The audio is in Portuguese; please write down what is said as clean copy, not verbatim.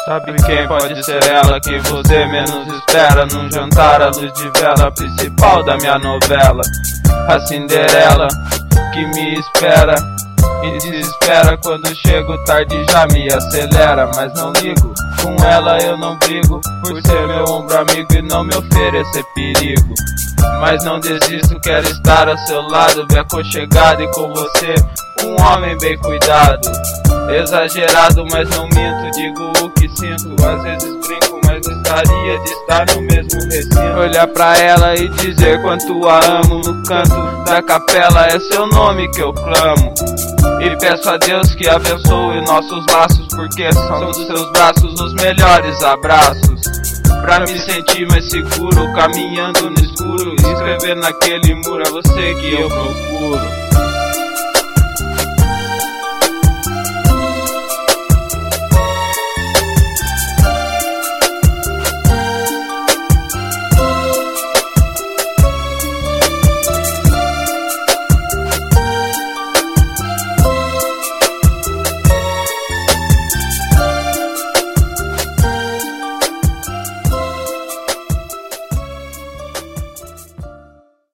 Sabe quem pode ser ela que você menos espera? Num jantar à luz de vela, principal da minha novela. A Cinderela que me espera e desespera quando chego tarde, já me acelera. Mas não ligo, com ela eu não brigo, por ser meu ombro amigo e não me oferecer perigo. Mas não desisto, quero estar ao seu lado, bem aconchegado e com você, um homem bem cuidado. Exagerado, mas não minto, digo o que sinto. Às vezes brinco, mas gostaria de estar no mesmo recinto. Olhar pra ela e dizer quanto a amo. No canto da capela é seu nome que eu clamo. E peço a Deus que abençoe nossos laços, porque são dos seus braços os melhores abraços. Pra me sentir mais seguro, caminhando no escuro, escrever naquele muro, é você que eu procuro.